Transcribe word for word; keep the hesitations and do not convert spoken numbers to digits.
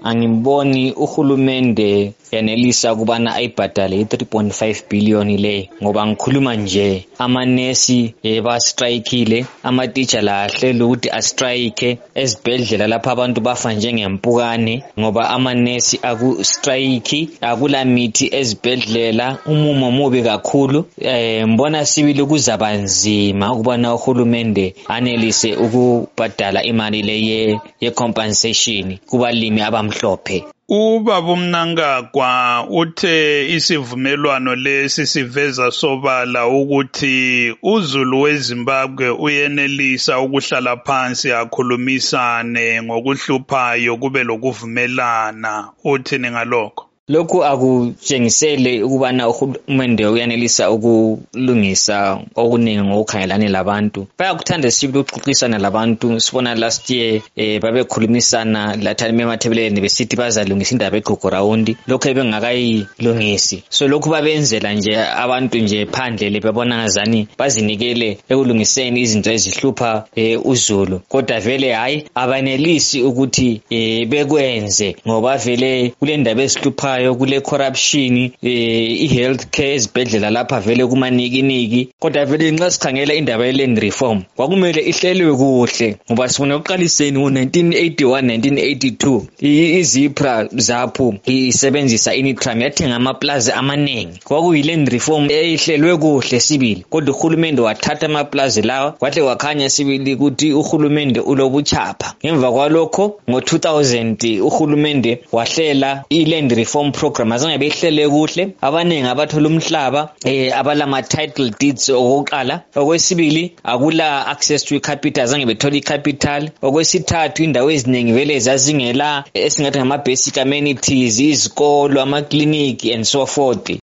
angiboni uhulumende yanelisa ukubana ayibhadale i-three point five billion le, ngoba ngikhuluma nje amanesi eh, bastrikile, ama-teacher lahlele ukuthi astrike ezibhedlela lapha abantu bafa njengempukane ngoba amanesi akustrike, akula mithi ezibhedlela, umumo mubi kakhulu. Eh, mbona sibili kuzaba nzima ukubana uhulumende anelise ukubhadala imali le ye compensation kubalimi abamhlophe. Ubaba uMnangagwa uthe isivumelwano lesi siveza sobala ukuthi uZulu weZimbabwe uyenelisa ukuhlala phansi akhulumisane ngokuhluphayo kube lokuvumelana. Uthini ngalokho? Lokhu akutshengisele ukubana uhulumende uyanelisa ukulungisa okuningi ngokukhangelane labantu. Bayakuthanda sibili ukuxoxisana labantu. Sibona last year eh, babekhulumisana lathani emathebeleni besithi bazalungisa indaba eGugurawundi, lokho ebengakayilungisi. So lokhu babenzela nje abantu nje phandle le, babona ngazani bazinikele ekulungiseni izinto ezihlupha eh, uZulu, kodwa vele hayi abanelisi ukuthi eh, bekwenze ngoba vele kule ndaba ezihlupha kule corruption, eh, i-health care ezibhedlela lapha vele kumanikiniki. Kodwa vele nxa sikhangela indaba ye-land reform kwakumele ihlelwe kuhle ngoba sifuna ukuqaliseni ngo-nineteen eighty-one nineteen eighty-two izipra zapho isebenzisa initram yathenga amaplaza amaningi. Kwakuyi-land reform ehlelwe kuhle sibili, kodwa uhulumende wathatha amaplaza lawa kwahle wakhanya sibili ukuthi uhulumende ulobuchapha. Ngemva kwalokho ngo-two thousand uhulumende wahlela i-land reform program, azange behlele kuhle. Abaningi abathola umhlaba eh abalama title deeds okokuqala. Okwesibili akula access to capital, azange bethola icapital. Okwesithathu indawo eziningi vele zazingela esingathi ngama basic amenities, izikolo, ama clinic and so forth.